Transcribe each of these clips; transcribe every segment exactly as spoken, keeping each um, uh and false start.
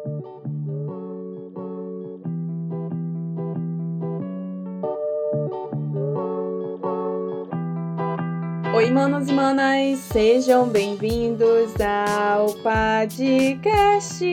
Oi, manos e manas, sejam bem-vindos ao podcast.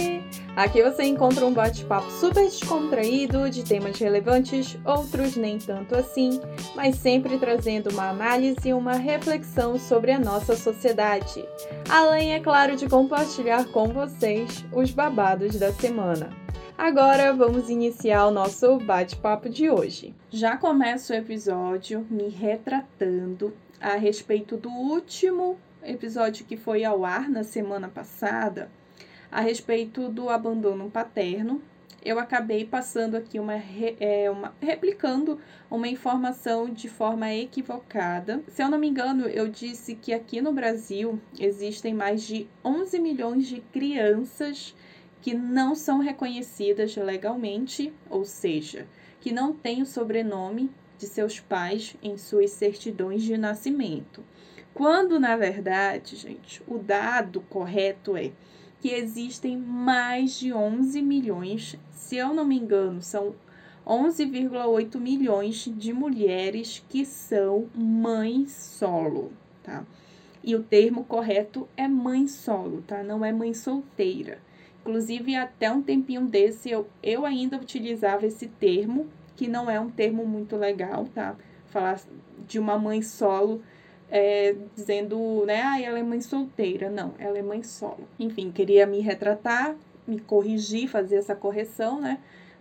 Aqui você encontra um bate-papo super descontraído de temas relevantes, outros nem tanto assim, mas sempre trazendo uma análise e uma reflexão sobre a nossa sociedade. Além, é claro, de compartilhar com vocês os babados da semana. Agora vamos iniciar o nosso bate-papo de hoje. Já começo o episódio me retratando a respeito do último episódio que foi ao ar na semana passada, a respeito do abandono paterno. Eu acabei passando aqui uma, é, uma replicando uma informação de forma equivocada. Se eu não me engano, eu disse que aqui no Brasil existem mais de onze milhões de crianças que não são reconhecidas legalmente, ou seja, que não têm o sobrenome de seus pais em suas certidões de nascimento. Quando, na verdade, gente, o dado correto é que existem mais de onze milhões, se eu não me engano, são onze vírgula oito milhões de mulheres que são mães solo, tá? E o termo correto é mãe solo, tá? Não é mãe solteira. Inclusive, até um tempinho desse, eu, eu ainda utilizava esse termo, que não é um termo muito legal, tá? Falar de uma mãe solo, é, dizendo, né, ah, ela é mãe solteira. Não, ela é mãe solo. Enfim, queria me retratar, me corrigir, fazer essa correção, né?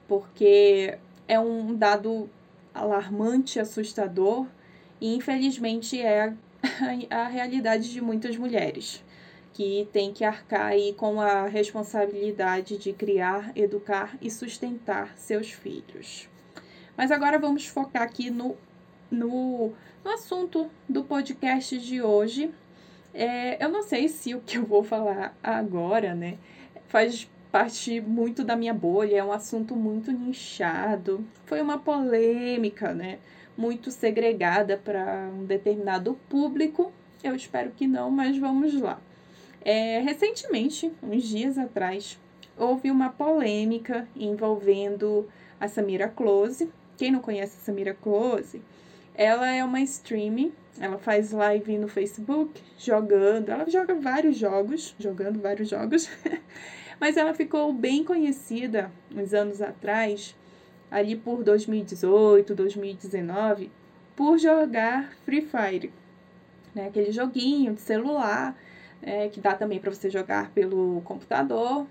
Porque é um dado alarmante, assustador, e infelizmente é a, a realidade de muitas mulheres, que tem que arcar aí com a responsabilidade de criar, educar e sustentar seus filhos. Mas agora vamos focar aqui no, no, no assunto do podcast de hoje. É, eu não sei se o que eu vou falar agora, né, faz parte muito da minha bolha, é um assunto muito nichado. Foi uma polêmica, né, muito segregada para um determinado público. Eu espero que não, mas vamos lá. É, recentemente, uns dias atrás, houve uma polêmica envolvendo a Samira Close. Quem não conhece a Samira Close, ela é uma streamer, ela faz live no Facebook, jogando, ela joga vários jogos, jogando vários jogos, mas ela ficou bem conhecida uns anos atrás, ali por dois mil e dezoito, dois mil e dezenove, por jogar Free Fire, né, aquele joguinho de celular, é, que dá também para você jogar pelo computador,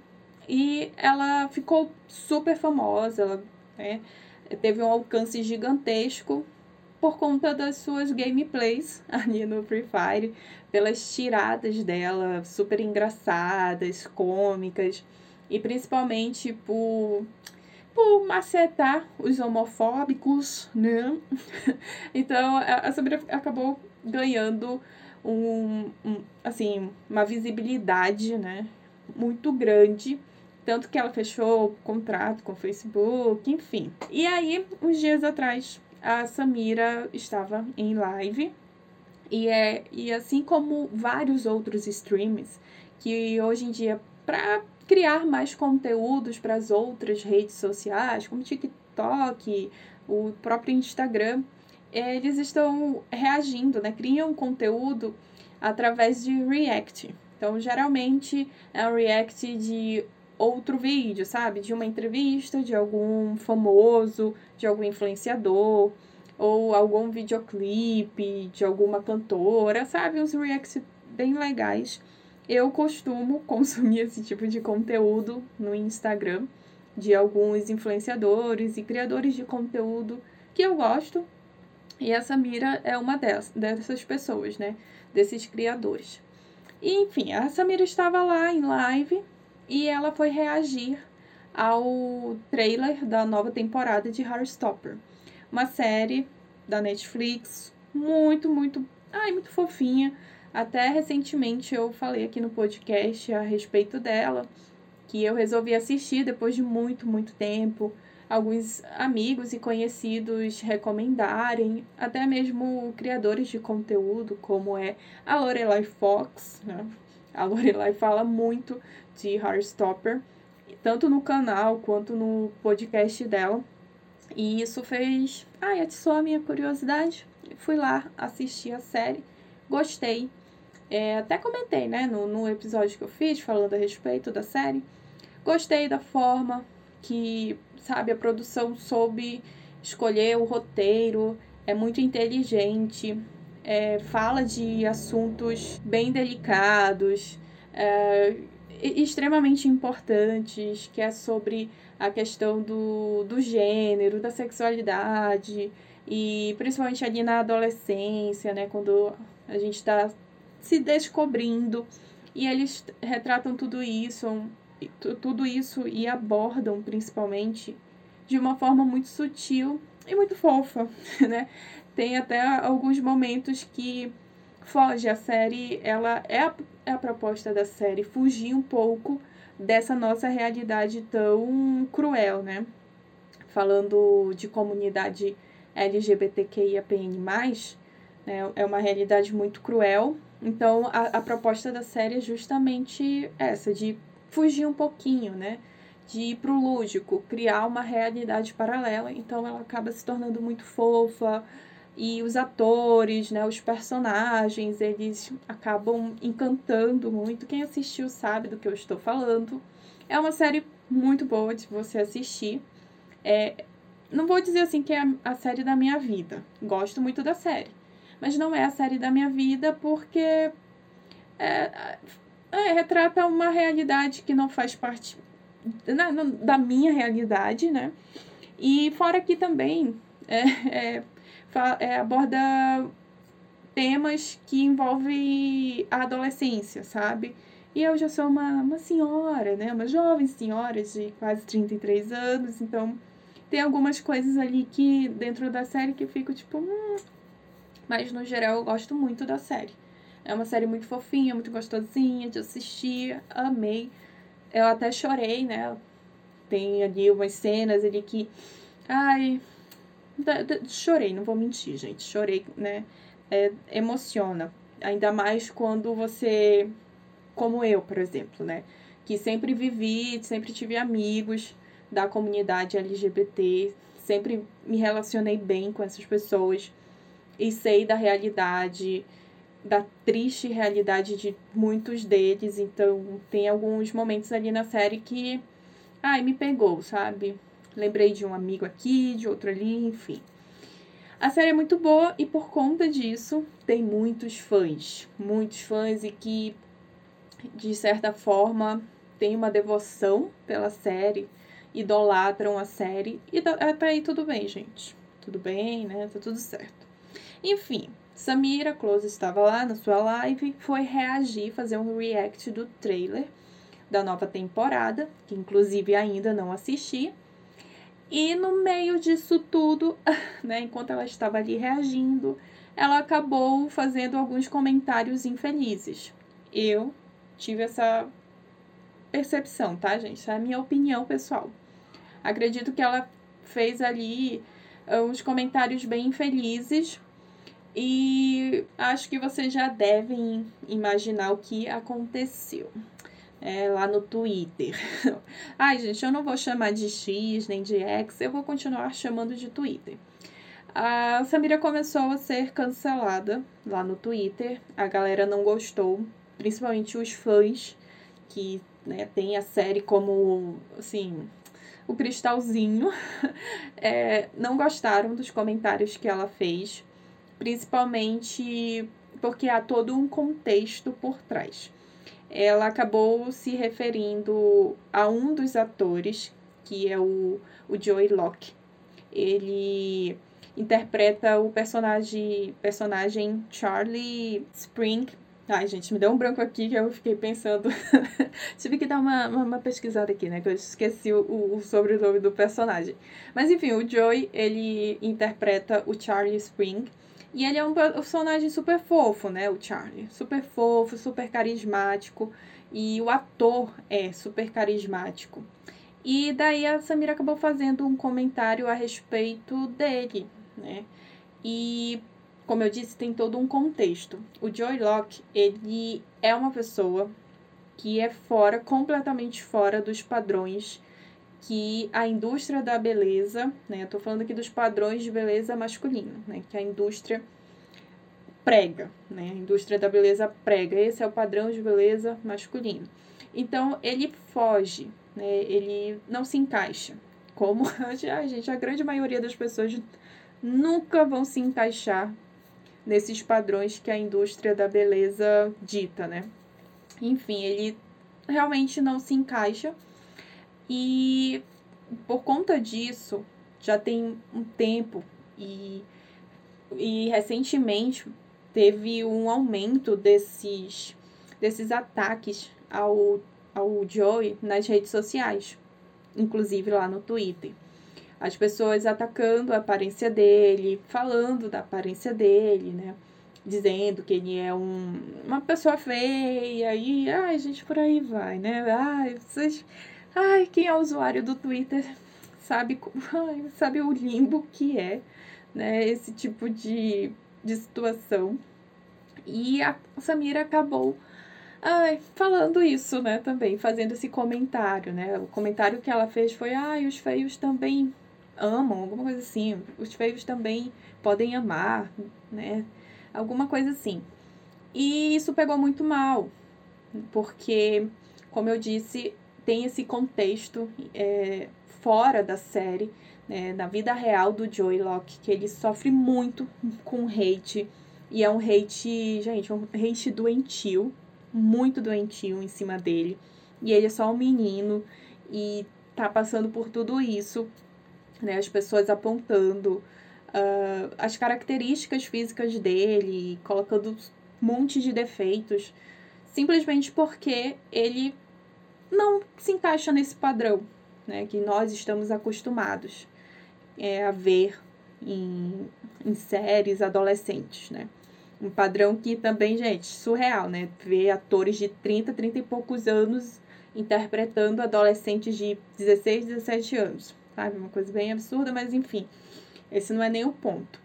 e ela ficou super famosa, ela, né, teve um alcance gigantesco por conta das suas gameplays ali no Free Fire, pelas tiradas dela, super engraçadas, cômicas, e principalmente por, por macetar os homofóbicos, né? Então, a Sabrina acabou ganhando um, um, assim, uma visibilidade, né, muito grande, tanto que ela fechou contrato com o Facebook, enfim. E aí, uns dias atrás, a Samira estava em live, e, é, e assim como vários outros streams, que hoje em dia, para criar mais conteúdos para as outras redes sociais, como TikTok, o próprio Instagram, eles estão reagindo, né? Criam conteúdo através de react. Então, geralmente, é um react de outro vídeo, sabe? De uma entrevista, de algum famoso, de algum influenciador, ou algum videoclipe de alguma cantora, sabe? Uns reacts bem legais. Eu costumo consumir esse tipo de conteúdo no Instagram, de alguns influenciadores e criadores de conteúdo que eu gosto. E a Samira é uma dessas, dessas pessoas, né? Desses criadores. E, enfim, a Samira estava lá em live e ela foi reagir ao trailer da nova temporada de Heartstopper. Uma série da Netflix muito, muito, ai, muito fofinha. Até recentemente eu falei aqui no podcast a respeito dela, que eu resolvi assistir depois de muito, muito tempo. Alguns amigos e conhecidos recomendarem, até mesmo criadores de conteúdo, como é a Lorelai Fox, né? A Lorelai fala muito de Heartstopper. tanto no canal quanto no podcast dela. E isso fez... Ai, atiçou a minha curiosidade. Fui lá assistir a série. Gostei. É, até comentei, né, no, no episódio que eu fiz, falando a respeito da série. Gostei da forma que, sabe, a produção soube escolher o roteiro. É muito inteligente. É, fala de assuntos bem delicados, é, extremamente importantes, que é sobre a questão do, do gênero, da sexualidade, e principalmente ali na adolescência, né, quando a gente está se descobrindo, e eles retratam tudo isso, tudo isso e abordam principalmente de uma forma muito sutil e muito fofa, né? Tem até alguns momentos que foge a série, ela é a, é a proposta da série, fugir um pouco dessa nossa realidade tão cruel, né? Falando de comunidade L G B T Q I A P N mais, né? É uma realidade muito cruel. Então, a, a proposta da série é justamente essa, de fugir um pouquinho, né? De ir pro lúdico, criar uma realidade paralela. Então, ela acaba se tornando muito fofa. E os atores, né, os personagens, eles acabam encantando muito. Quem assistiu sabe do que eu estou falando. É uma série muito boa de você assistir. É, não vou dizer assim que é a série da minha vida. Gosto muito da série. Mas não é a série da minha vida porque é, é, retrata uma realidade que não faz parte na, na, da minha realidade, né? E fora que também é, é, é, aborda temas que envolvem a adolescência, sabe? E eu já sou uma, uma senhora, né? Uma jovem senhora de quase trinta e três anos, então tem algumas coisas ali que dentro da série que fico tipo... Hum, mas no geral eu gosto muito da série. É uma série muito fofinha, muito gostosinha de assistir, amei. Eu até chorei, né? Tem ali umas cenas ali que... Ai... Chorei, não vou mentir, gente. Chorei, né? É, emociona. Ainda mais quando você... Como eu, por exemplo, né? Que sempre vivi, sempre tive amigos da comunidade L G B T. Sempre me relacionei bem com essas pessoas. E sei da realidade, da triste realidade de muitos deles. Então, tem alguns momentos ali na série que... Ai, me pegou, sabe? Lembrei de um amigo aqui, de outro ali, enfim. A série é muito boa e por conta disso tem muitos fãs. Muitos fãs e que, de certa forma, tem uma devoção pela série, idolatram a série. E até aí tudo bem, gente. Tudo bem, né? Tá tudo certo. Enfim, Samira Close estava lá na sua live, foi reagir, fazer um react do trailer da nova temporada, que inclusive ainda não assisti. E no meio disso tudo, né, enquanto ela estava ali reagindo, ela acabou fazendo alguns comentários infelizes. Eu tive essa percepção, tá, gente? Essa é a minha opinião pessoal. Acredito que ela fez ali uns comentários bem infelizes e acho que vocês já devem imaginar o que aconteceu. É, lá no Twitter. Ai, gente, eu não vou chamar de X nem de X, eu vou continuar chamando de Twitter. A Samira começou a ser cancelada lá no Twitter, a galera não gostou, principalmente os fãs que, né, tem a série como, assim, o cristalzinho, é, não gostaram dos comentários que ela fez, principalmente porque há todo um contexto por trás. Ela acabou se referindo a um dos atores, que é o, o Joey Locke. Ele interpreta o personagem, personagem Charlie Spring. Ai, gente, me deu um branco aqui que eu fiquei pensando. Tive que dar uma, uma, uma pesquisada aqui, né? Que eu esqueci o, o sobrenome do personagem. Mas, enfim, o Joey, ele interpreta o Charlie Spring. E ele é um personagem super fofo, né, o Charlie. Super fofo, super carismático. E o ator é super carismático. E daí a Samira acabou fazendo um comentário a respeito dele, né. E, como eu disse, tem todo um contexto. O Joey Locke, ele é uma pessoa que é fora, completamente fora dos padrões que a indústria da beleza, né? Eu tô falando aqui dos padrões de beleza masculino, né? Que a indústria prega, né? A indústria da beleza prega. Esse é o padrão de beleza masculino. Então, ele foge, né? Ele não se encaixa. Como a gente, a grande maioria das pessoas nunca vão se encaixar nesses padrões que a indústria da beleza dita, né? Enfim, ele realmente não se encaixa. E por conta disso, já tem um tempo e, e recentemente teve um aumento desses, desses ataques ao, ao Joey nas redes sociais, inclusive lá no Twitter. As pessoas atacando a aparência dele, falando da aparência dele, né? Dizendo que ele é um, uma pessoa feia e, ai, gente, por aí vai, né? Ai, vocês... Ai, quem é usuário do Twitter sabe, ai, sabe o limbo que é, né, esse tipo de, de situação. E a Samira acabou ai, falando isso, né, também, fazendo esse comentário, né. O comentário que ela fez foi, ai, os feios também amam, alguma coisa assim. Os feios também podem amar, né, alguma coisa assim. E isso pegou muito mal, porque, como eu disse, tem esse contexto é, fora da série, né, na vida real do Joey Locke, que ele sofre muito com hate, e é um hate, gente, um hate doentio, muito doentio em cima dele, e ele é só um menino, e tá passando por tudo isso, né, as pessoas apontando uh, as características físicas dele, colocando um monte de defeitos, simplesmente porque ele não se encaixa nesse padrão, né, que nós estamos acostumados é, a ver em, em séries adolescentes, né. Um padrão que também, gente, surreal, né, ver atores de trinta, trinta e poucos anos interpretando adolescentes de dezesseis, dezessete anos, sabe, uma coisa bem absurda, mas enfim, esse não é nem o ponto.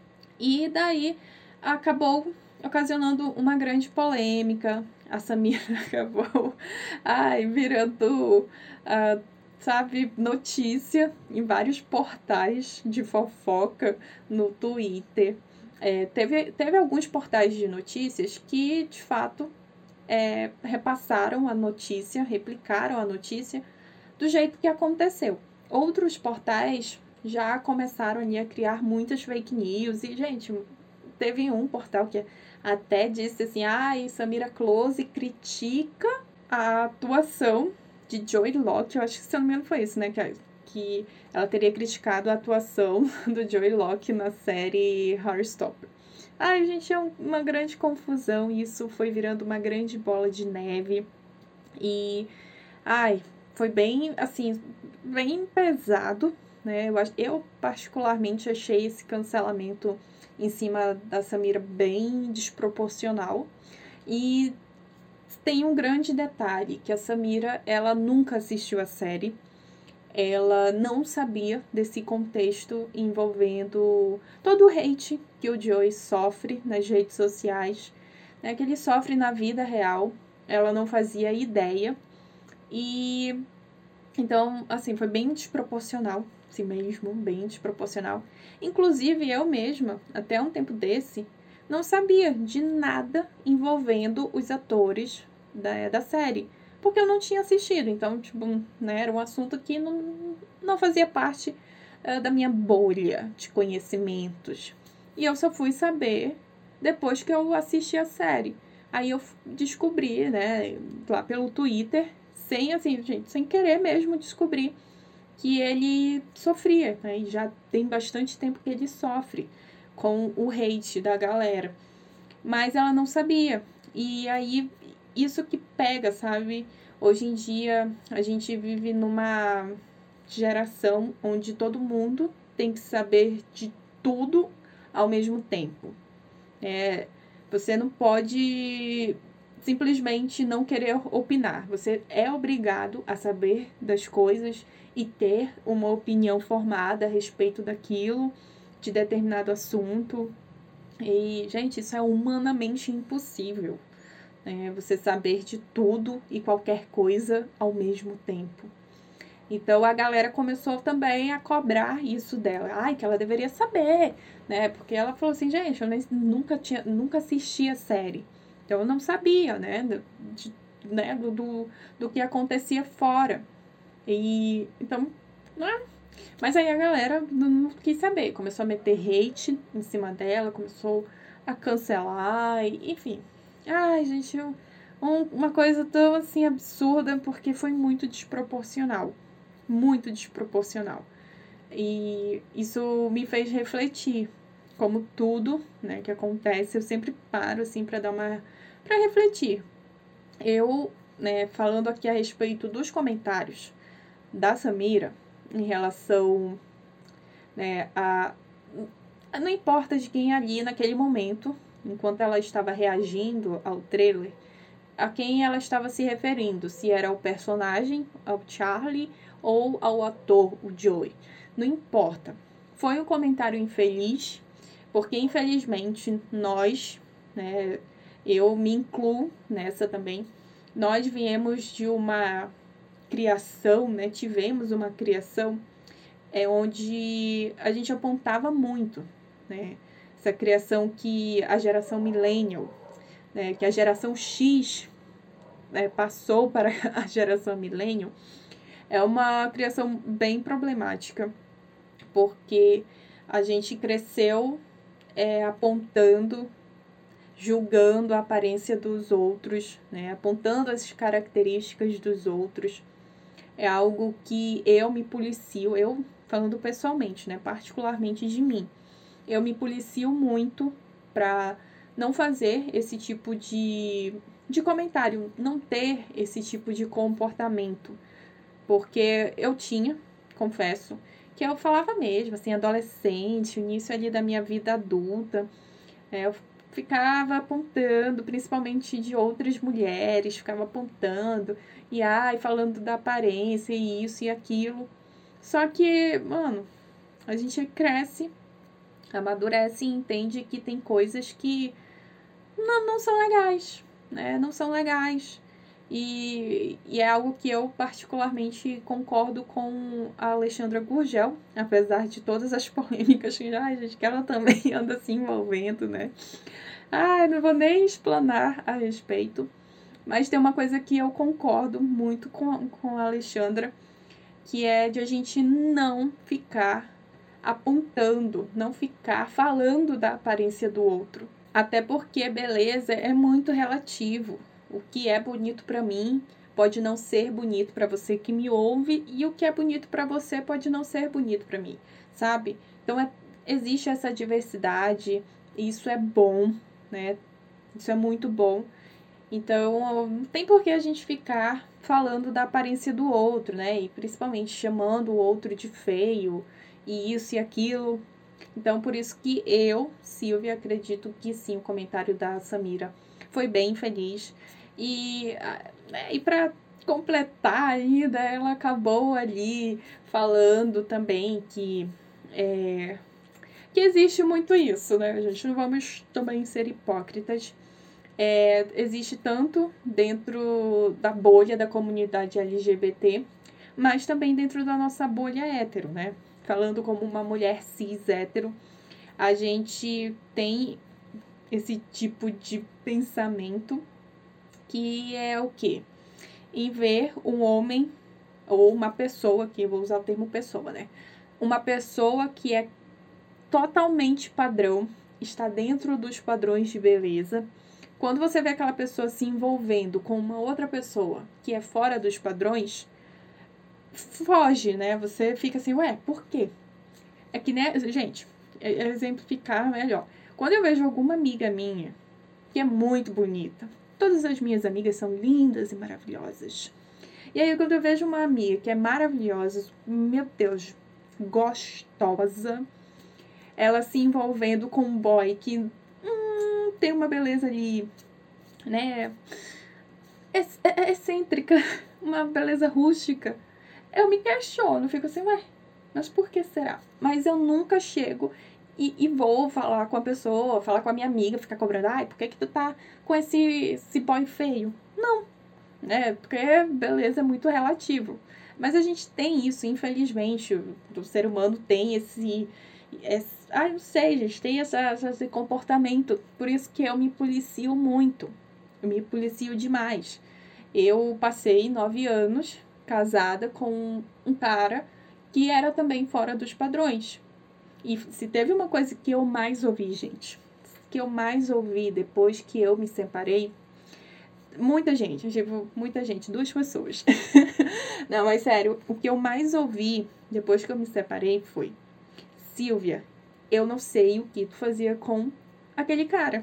E daí acabou ocasionando uma grande polêmica. A Samira acabou ai, virando, uh, sabe, notícia em vários portais de fofoca no Twitter. É, teve, teve alguns portais de notícias que, de fato, é, repassaram a notícia, replicaram a notícia do jeito que aconteceu. Outros portais já começaram ali a criar muitas fake news e, gente, teve um portal que até disse assim, ai, ah, Samira Close critica a atuação de Joey Locke. Eu acho que, se eu não me engano, foi isso, né? Que, que ela teria criticado a atuação do Joey Locke na série Heartstopper. Ai, gente, é um, uma grande confusão. Isso foi virando uma grande bola de neve. E, ai, foi bem, assim, bem pesado, né? Eu, eu particularmente achei esse cancelamento em cima da Samira bem desproporcional. E tem um grande detalhe, que a Samira, ela nunca assistiu a série. Ela não sabia desse contexto envolvendo todo o hate que o Joey sofre nas redes sociais, né, que ele sofre na vida real. Ela não fazia ideia. E então, assim, foi bem desproporcional, assim mesmo, bem desproporcional. Inclusive, eu mesma, até um tempo desse, não sabia de nada envolvendo os atores da, da série, porque eu não tinha assistido. Então, tipo, né, era um assunto que não, não fazia parte uh, da minha bolha de conhecimentos. E eu só fui saber depois que eu assisti a série. Aí eu descobri, né, lá pelo Twitter, sem, assim, gente, sem querer mesmo descobrir que ele sofria, né? E já tem bastante tempo que ele sofre com o hate da galera. Mas ela não sabia. E aí, isso que pega, sabe? Hoje em dia, a gente vive numa geração onde todo mundo tem que saber de tudo ao mesmo tempo. É, você não pode simplesmente não querer opinar. Você é obrigado a saber das coisas e ter uma opinião formada a respeito daquilo, de determinado assunto. E, gente, isso é humanamente impossível, né? Você saber de tudo e qualquer coisa ao mesmo tempo. Então a galera começou também a cobrar isso dela. Ai, que ela deveria saber, né? Porque ela falou assim, gente, eu nem, nunca, tinha, nunca assisti a série. Então eu não sabia, né? Do, de, né? do, do, do que acontecia fora. E então, né? Mas aí a galera não quis saber. Começou a meter hate em cima dela, começou a cancelar, e, enfim. Ai, gente, um, uma coisa tão assim absurda, porque foi muito desproporcional. Muito desproporcional. E isso me fez refletir, como tudo, né, que acontece, eu sempre paro, assim, para dar uma... para refletir. Eu, né, falando aqui a respeito dos comentários da Samira, em relação, né, a... não importa de quem ali naquele momento, enquanto ela estava reagindo ao trailer, a quem ela estava se referindo, se era ao personagem, ao Charlie, ou ao ator, o Joey. Não importa. Foi um comentário infeliz, porque infelizmente nós, né, eu me incluo nessa também, nós viemos de uma criação, né, tivemos uma criação é, onde a gente apontava muito, né, essa criação que a geração millennial, né, que a geração X, né, passou para a geração millennial, é uma criação bem problemática, porque a gente cresceu é, apontando, julgando a aparência dos outros, né, apontando as características dos outros. É algo que eu me policio, eu falando pessoalmente, né, particularmente de mim, eu me policio muito para não fazer esse tipo de, de comentário, não ter esse tipo de comportamento. Porque eu tinha, confesso, que eu falava mesmo, assim, adolescente, o início ali da minha vida adulta, é, eu ficava apontando, principalmente de outras mulheres, ficava apontando, e ai, falando da aparência, e isso e aquilo. Só que, mano, a gente cresce, amadurece e entende que tem coisas que não, não são legais, né? Não são legais. E, e é algo que eu particularmente concordo com a Alexandra Gurgel, apesar de todas as polêmicas que, ai, gente, que ela também anda se envolvendo, né? Ah, não vou nem explanar a respeito, mas tem uma coisa que eu concordo muito com, com a Alexandra, que é de a gente não ficar apontando, não ficar falando da aparência do outro. Até porque beleza é muito relativo. O que é bonito para mim pode não ser bonito para você que me ouve, e o que é bonito para você pode não ser bonito para mim, sabe? Então é, existe essa diversidade, e isso é bom, né? Isso é muito bom. Então não tem por que a gente ficar falando da aparência do outro, né? E principalmente chamando o outro de feio, e isso e aquilo. Então por isso que eu, Silvia, acredito que sim, o comentário da Samira foi bem feliz. E, e para completar ainda, ela acabou ali falando também que, é, que existe muito isso, né? A gente não vamos também ser hipócritas. É, existe tanto dentro da bolha da comunidade L G B T, mas também dentro da nossa bolha hétero, né? Falando como uma mulher cis hétero, a gente tem esse tipo de pensamento, que é o quê? Em ver um homem ou uma pessoa, que eu vou usar o termo pessoa, né? Uma pessoa que é totalmente padrão, está dentro dos padrões de beleza. Quando você vê aquela pessoa se envolvendo com uma outra pessoa que é fora dos padrões, foge, né? Você fica assim, ué, por quê? É que, né, gente, exemplificar melhor. Quando eu vejo alguma amiga minha que é muito bonita, todas as minhas amigas são lindas e maravilhosas. E aí, quando eu vejo uma amiga que é maravilhosa, meu Deus, gostosa, ela se envolvendo com um boy que hum, tem uma beleza ali, né, ex- excêntrica, uma beleza rústica, eu me questiono, fico assim, ué, mas por que será? Mas eu nunca chego e, e vou falar com a pessoa, falar com a minha amiga, ficar cobrando, ai, por que que tu tá com esse, esse boy feio? Não, né? Porque beleza é muito relativo. Mas a gente tem isso, infelizmente, o, o ser humano tem esse... esse ai, não sei, gente, tem essa, esse comportamento. Por isso que eu me policio muito. Eu me policio demais. Eu passei nove anos casada com um cara que era também fora dos padrões. E se teve uma coisa que eu mais ouvi, gente, que eu mais ouvi depois que eu me separei, muita gente, tipo, muita gente, duas pessoas. Não, mas sério, o que eu mais ouvi depois que eu me separei foi: Silvia, eu não sei o que tu fazia com aquele cara.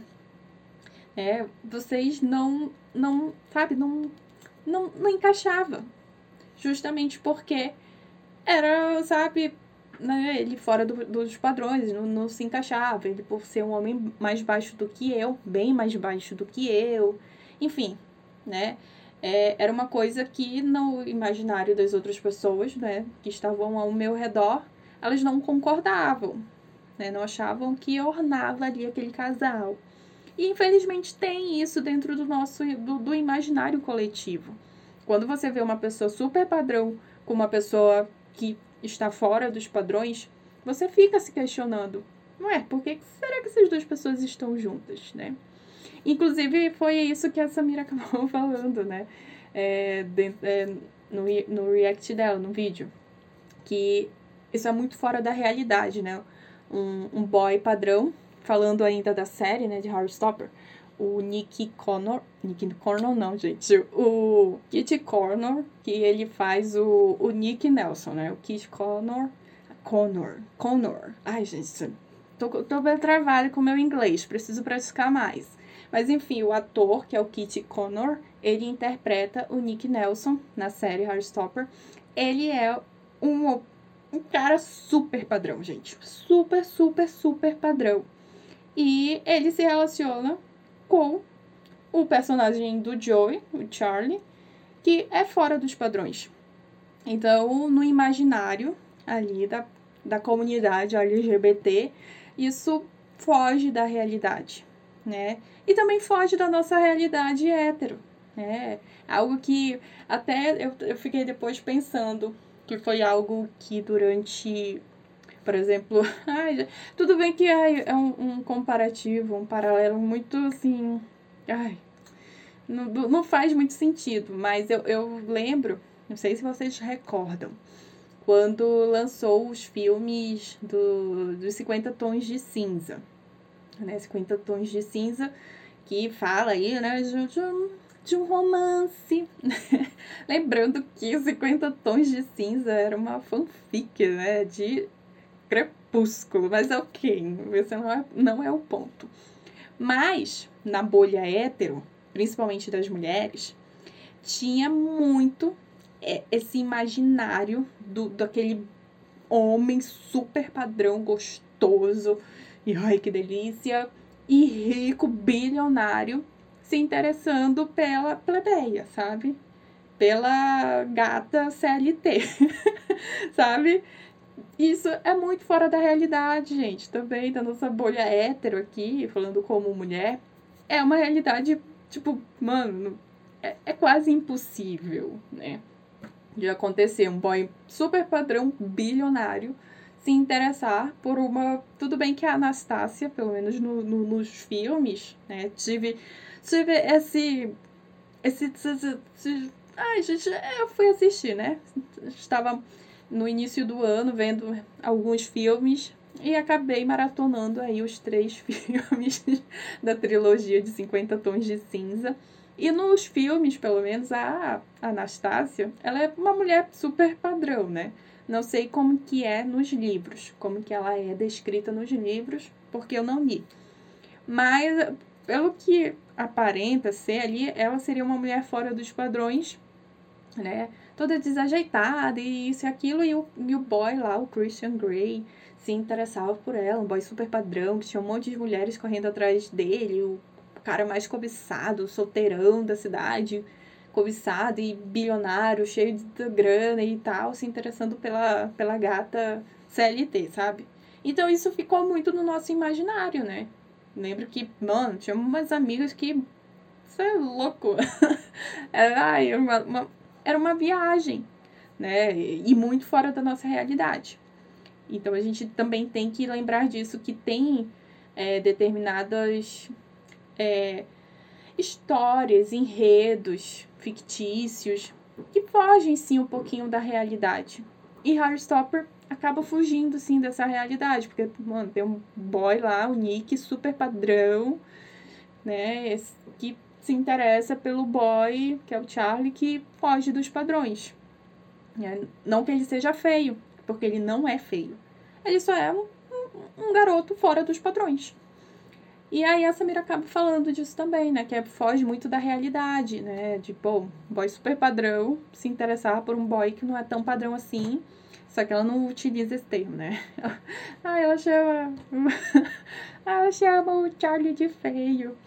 É, vocês não, não, sabe, não, não, não encaixava. Justamente porque era, sabe, né, ele fora do, dos padrões, não, não se encaixava. Ele, por ser um homem mais baixo do que eu, bem mais baixo do que eu, enfim, né, é, era uma coisa que no imaginário das outras pessoas, né, que estavam ao meu redor, elas não concordavam, né, não achavam que ornava ali aquele casal. E infelizmente tem isso dentro do nosso, do, do imaginário coletivo. Quando você vê uma pessoa super padrão com uma pessoa que está fora dos padrões, você fica se questionando, não é? Por que será que essas duas pessoas estão juntas, né? Inclusive, foi isso que a Samira acabou falando, né? É, de, é, no, no react dela, no vídeo. Que isso é muito fora da realidade, né? Um, um boy padrão, falando ainda da série, né, de Heartstopper, o Nick Connor, Nick Connor não, gente, o Kit Connor, que ele faz o, o Nick Nelson, né, o Kit Connor, Connor, Connor, ai, gente, tô, tô bem travada com o meu inglês, preciso praticar mais, mas enfim, o ator, que é o Kit Connor, ele interpreta o Nick Nelson na série Heartstopper. Ele é um, um cara super padrão, gente, super, super, super padrão, e ele se relaciona com o personagem do Joey, o Charlie, que é fora dos padrões. Então, no imaginário ali da, da comunidade L G B T, isso foge da realidade, né? E também foge da nossa realidade hétero, né? Algo que até eu, eu fiquei depois pensando que foi algo que durante... Por exemplo, ai, tudo bem que ai, é um, um comparativo, um paralelo muito assim, ai, não, não faz muito sentido, mas eu, eu lembro, não sei se vocês recordam, quando lançou os filmes do, dos cinquenta Tons de Cinza, né, cinquenta Tons de Cinza, que fala aí, né, de, de, um, de um romance, lembrando que cinquenta Tons de Cinza era uma fanfic, né, de Crepúsculo, mas ok, esse não é, não é o ponto. Mas, na bolha hétero, principalmente das mulheres, tinha muito é, esse imaginário do, daquele homem super padrão, gostoso, e ai que delícia, e rico, bilionário, se interessando pela plebeia, sabe? Pela gata C L T, sabe? Isso é muito fora da realidade, gente, também, da nossa bolha hétero aqui, falando como mulher, é uma realidade, tipo, mano, é, é quase impossível, né, de acontecer um boy super padrão, bilionário, se interessar por uma... Tudo bem que a Anastácia, pelo menos no, no, nos filmes, né, tive, tive esse, esse, esse, esse... Ai, gente, eu fui assistir, né, estava... no início do ano, vendo alguns filmes, e acabei maratonando aí os três filmes da trilogia de cinquenta Tons de Cinza. E nos filmes, pelo menos, a Anastácia, ela é uma mulher super padrão, né? Não sei como que é nos livros, como que ela é descrita nos livros, porque eu não li. Mas, pelo que aparenta ser ali, ela seria uma mulher fora dos padrões, né? Toda desajeitada e isso e aquilo, e o, e o boy lá, o Christian Grey, se interessava por ela, um boy super padrão, que tinha um monte de mulheres correndo atrás dele, o cara mais cobiçado, solteirão da cidade, cobiçado e bilionário, cheio de grana e tal, se interessando pela, pela gata C L T, sabe? Então, isso ficou muito no nosso imaginário, né? Lembro que, mano, tinha umas amigas que... Você é louco. Era, ai, uma, uma, era uma viagem, né? E muito fora da nossa realidade. Então, a gente também tem que lembrar disso, que tem é, determinadas é, histórias, enredos fictícios que fogem, sim, um pouquinho da realidade. E Heartstopper acaba fugindo, sim, dessa realidade. Porque, mano, tem um boy lá, o Nick, super padrão, né? Que se interessa pelo boy, que é o Charlie, que foge dos padrões. Não que ele seja feio, porque ele não é feio. Ele só é um, um, um garoto fora dos padrões. E aí a Samira acaba falando disso também, né? Que é, foge muito da realidade, né? De, pô, boy super padrão, se interessar por um boy que não é tão padrão assim. Só que ela não utiliza esse termo, né? Ah, ela chama... ela chama o Charlie de feio.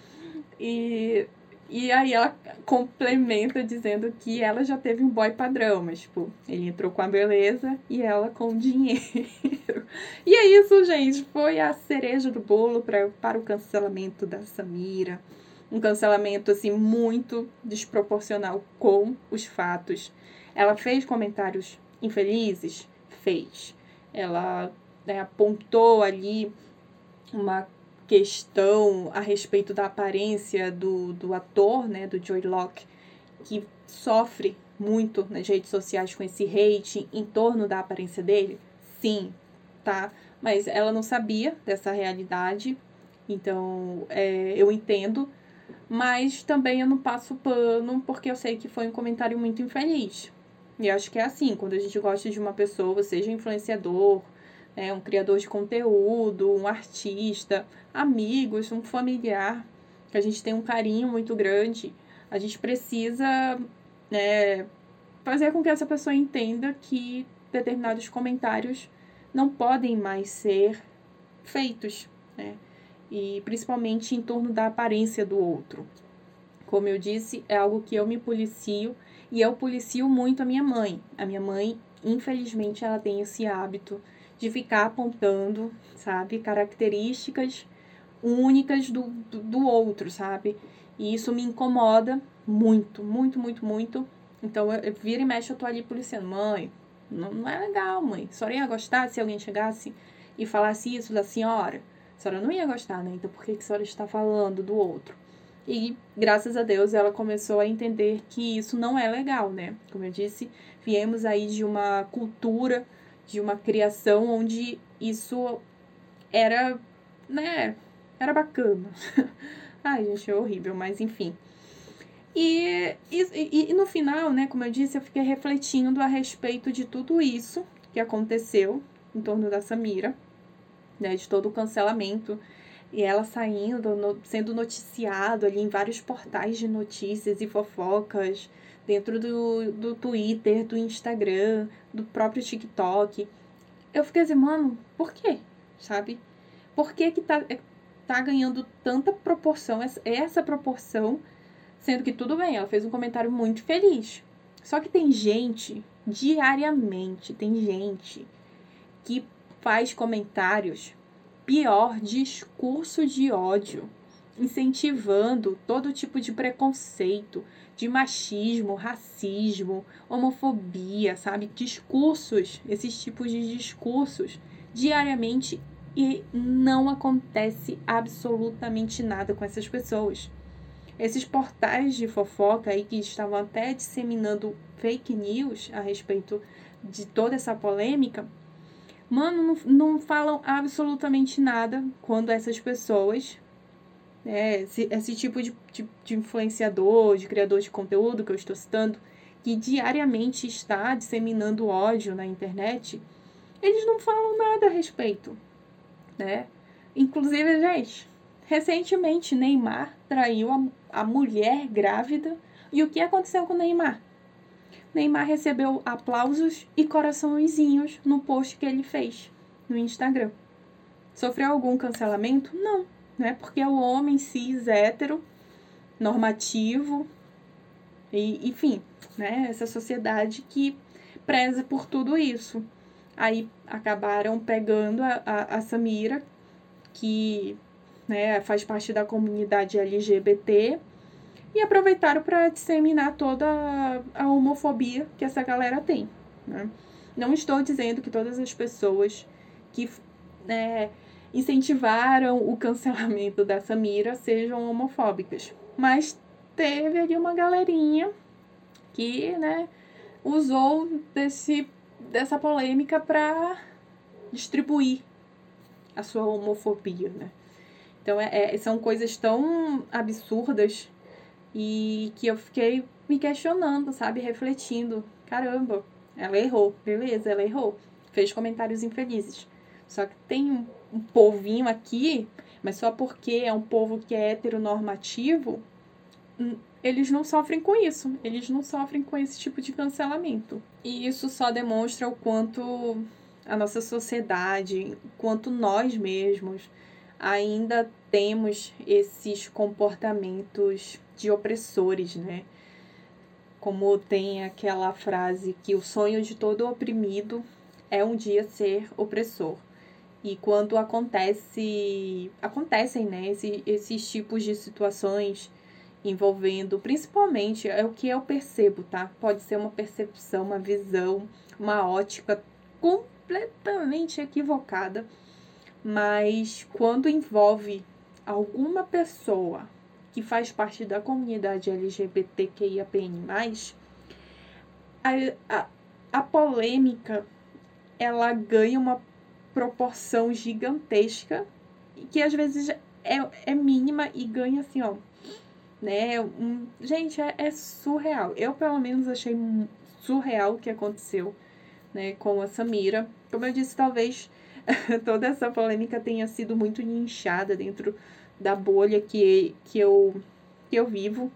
E... E aí ela complementa dizendo que ela já teve um boy padrão, mas, tipo, ele entrou com a beleza e ela com o dinheiro. E é isso, gente. Foi a cereja do bolo pra, para o cancelamento da Samira. Um cancelamento, assim, muito desproporcional com os fatos. Ela fez comentários infelizes? Fez. Ela, né, apontou ali uma questão a respeito da aparência do, do ator, né, do Joey Locke, que sofre muito nas redes sociais com esse hate em torno da aparência dele. Sim, tá? Mas ela não sabia dessa realidade, então é, eu entendo, mas também eu não passo pano porque eu sei que foi um comentário muito infeliz. E acho que é assim, quando a gente gosta de uma pessoa, seja influenciador, é, um criador de conteúdo, um artista, amigos, um familiar, que a gente tem um carinho muito grande, a gente precisa, né, fazer com que essa pessoa entenda que determinados comentários não podem mais ser feitos, né? E principalmente em torno da aparência do outro. Como eu disse, é algo que eu me policio e eu policio muito a minha mãe. A minha mãe, infelizmente, ela tem esse hábito de ficar apontando, sabe, características únicas do, do, do outro, sabe? E isso me incomoda muito, muito, muito, muito. Então, eu, eu vira e mexe, eu tô ali policiando. Mãe, não, não é legal, mãe. A senhora ia gostar se alguém chegasse e falasse isso da senhora? A senhora não ia gostar, né? Então, por que a senhora está falando do outro? E, graças a Deus, ela começou a entender que isso não é legal, né? Como eu disse, viemos aí de uma cultura, de uma criação onde isso era, né, era bacana. Ai, gente, é horrível, mas enfim. E, e, e no final, né, como eu disse, eu fiquei refletindo a respeito de tudo isso que aconteceu em torno da Samira, né, de todo o cancelamento, e ela saindo, no, sendo noticiado ali em vários portais de notícias e fofocas, dentro do, do Twitter, do Instagram, do próprio TikTok. Eu fiquei assim, mano, por quê? Sabe? Por que que tá, tá ganhando tanta proporção, essa, essa proporção, sendo que tudo bem, ela fez um comentário muito feliz. Só que tem gente, diariamente, tem gente que faz comentários, pior, discurso de ódio, incentivando todo tipo de preconceito, de machismo, racismo, homofobia, sabe? Discursos, esses tipos de discursos, diariamente, e não acontece absolutamente nada com essas pessoas. Esses portais de fofoca aí que estavam até disseminando fake news a respeito de toda essa polêmica, mano, não, não falam absolutamente nada quando essas pessoas, é, esse, esse tipo de, de, de influenciador, de criador de conteúdo que eu estou citando, que diariamente está disseminando ódio na internet, eles não falam nada a respeito, né? Inclusive, gente, recentemente Neymar traiu a, a mulher grávida. E o que aconteceu com o Neymar? Neymar recebeu aplausos e coraçõezinhos no post que ele fez no Instagram. Sofreu algum cancelamento? Não, né? Porque é o homem cis, hétero, normativo, e, enfim, né? Essa sociedade que preza por tudo isso. Aí acabaram pegando a, a, a Samira, que, né, faz parte da comunidade L G B T, e aproveitaram para disseminar toda a, a homofobia que essa galera tem, né? Não estou dizendo que todas as pessoas que, né, incentivaram o cancelamento da Samira sejam homofóbicas, mas teve ali uma galerinha que, né, usou desse, dessa polêmica para distribuir a sua homofobia, né? Então, é, é, são coisas tão absurdas e que eu fiquei me questionando, sabe? Refletindo. Caramba, ela errou. Beleza, ela errou. Fez comentários infelizes. Só que tem um, um povinho aqui, mas só porque é um povo que é heteronormativo, eles não sofrem com isso. Eles não sofrem com esse tipo de cancelamento. E isso só demonstra o quanto a nossa sociedade, quanto nós mesmos ainda temos esses comportamentos de opressores, né? Como tem aquela frase que o sonho de todo oprimido é um dia ser opressor. E quando acontece, acontecem, né, esse, esses tipos de situações envolvendo, principalmente, é o que eu percebo, tá? Pode ser uma percepção, uma visão, uma ótica completamente equivocada, mas quando envolve alguma pessoa que faz parte da comunidade L G B T Q I A P N mais, a, a, a polêmica, ela ganha uma proporção gigantesca, que às vezes é, é mínima e ganha assim, ó, né, um, gente, é, é surreal. Eu, pelo menos, achei surreal o que aconteceu, né, com a Samira. Como eu disse, talvez toda essa polêmica tenha sido muito nichada dentro da bolha que, que, eu, que eu vivo.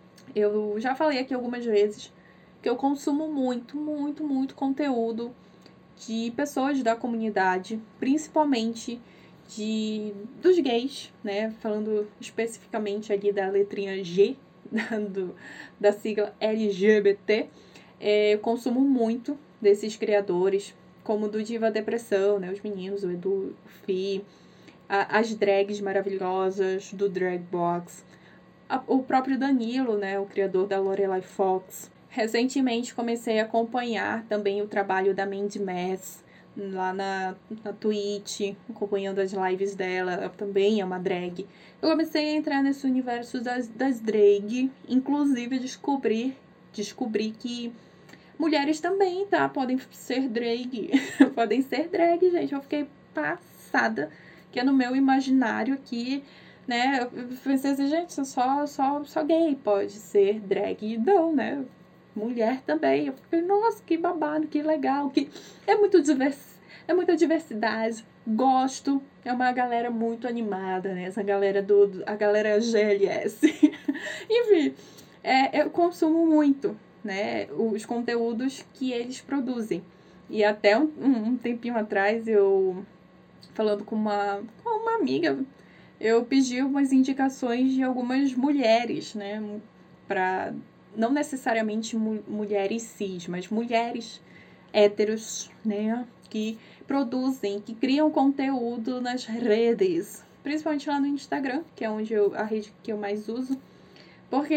Eu já falei aqui algumas vezes que eu consumo muito, muito, muito conteúdo de pessoas da comunidade, principalmente de, dos gays, né? Falando especificamente ali da letrinha G, da, do, da sigla L G B T. É, eu consumo muito desses criadores, como do Diva Depressão, né? Os meninos, o Edu, o Fi, a, as drags maravilhosas do Dragbox, a, o próprio Danilo, né? O criador da Lorelai Fox. Recentemente comecei a acompanhar também o trabalho da Mandy Mass lá na, na Twitch, acompanhando as lives dela. Ela também é uma drag. Eu comecei a entrar nesse universo das, das drag, inclusive descobrir, descobrir que mulheres também, tá? Podem ser drag. Podem ser drag, gente. Eu fiquei passada, que é no meu imaginário aqui, né? Eu pensei assim, gente, só, só, só gay pode ser drag. Não, né? Mulher também. Eu fiquei, nossa, que babado, que legal, que é muito divers... é muita diversidade. Gosto. É uma galera muito animada, né? Essa galera do, a galera G L S. Enfim, é, eu consumo muito, né, os conteúdos que eles produzem. E até um, um tempinho atrás, eu falando com uma, com uma amiga, eu pedi umas indicações de algumas mulheres, né, para não necessariamente mu- mulheres cis, mas mulheres héteros, né, que produzem, que criam conteúdo nas redes, principalmente lá no Instagram, que é onde eu, a rede que eu mais uso, porque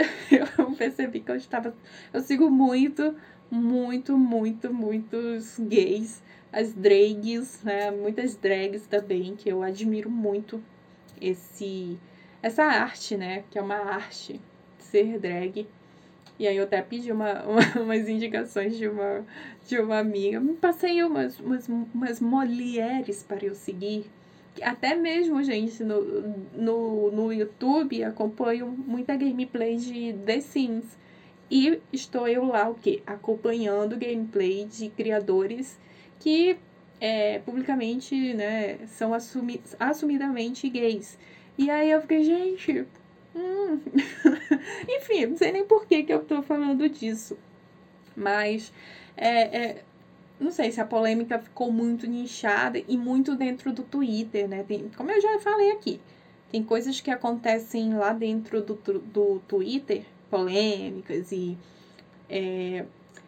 eu percebi que eu estava, eu sigo muito, muito, muito, muitos gays, as drags, né, muitas drags também, que eu admiro muito esse, essa arte, né, que é uma arte, ser drag. E aí eu até pedi uma, uma, umas indicações de uma, de uma amiga. Me passei umas, umas, umas mulheres para eu seguir. Até mesmo, gente, no, no, no YouTube acompanho muita gameplay de The Sims. E estou eu lá, o quê? Acompanhando gameplay de criadores que é, publicamente, né, são assumi, assumidamente gays. E aí eu fiquei, gente... Hum. Enfim, não sei nem por que, que eu tô falando disso. Mas, é, é, não sei se a polêmica ficou muito nichada e muito dentro do Twitter, né? Tem, como eu já falei aqui, tem coisas que acontecem lá dentro do, do Twitter, polêmicas e é,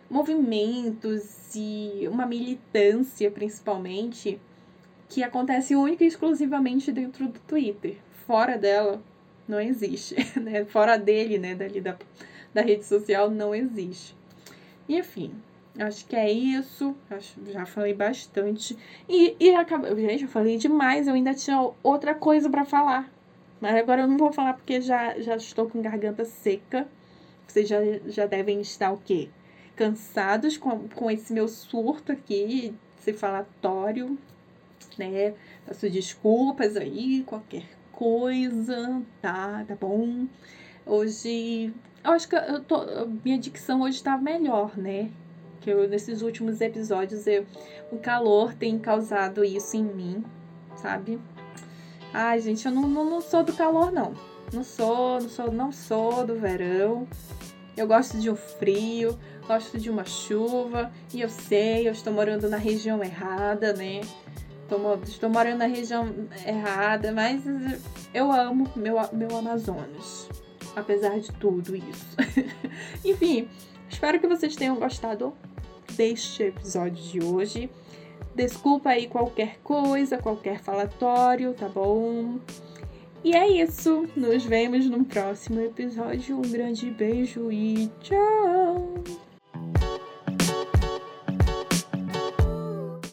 movimentos e uma militância, principalmente, que acontece única e exclusivamente dentro do Twitter. Fora dela, não existe, né? Fora dele, né, dali da, da rede social, não existe. E, enfim, acho que é isso. Acho, já falei bastante. E, e acabou. Gente, eu falei demais. Eu ainda tinha outra coisa pra falar. Mas agora eu não vou falar porque já, já estou com garganta seca. Vocês já, já devem estar o quê? Cansados com, com esse meu surto aqui, esse falatório, né? Peço desculpas aí, qualquer coisa, tá? Tá bom? Hoje, eu acho que eu tô, minha dicção hoje tá melhor, né? Que eu, nesses últimos episódios, eu, o calor tem causado isso em mim, sabe? Ai, gente, eu não, não, não sou do calor, não. Não sou, não sou, não sou do verão. Eu gosto de um frio, gosto de uma chuva. E eu sei, eu estou morando na região errada, né? Estou, estou morando na região errada, mas eu amo meu, meu Amazonas. Apesar de tudo isso. Enfim, espero que vocês tenham gostado deste episódio de hoje. Desculpa aí qualquer coisa, qualquer falatório, tá bom? E é isso. Nos vemos no próximo episódio. Um grande beijo e tchau!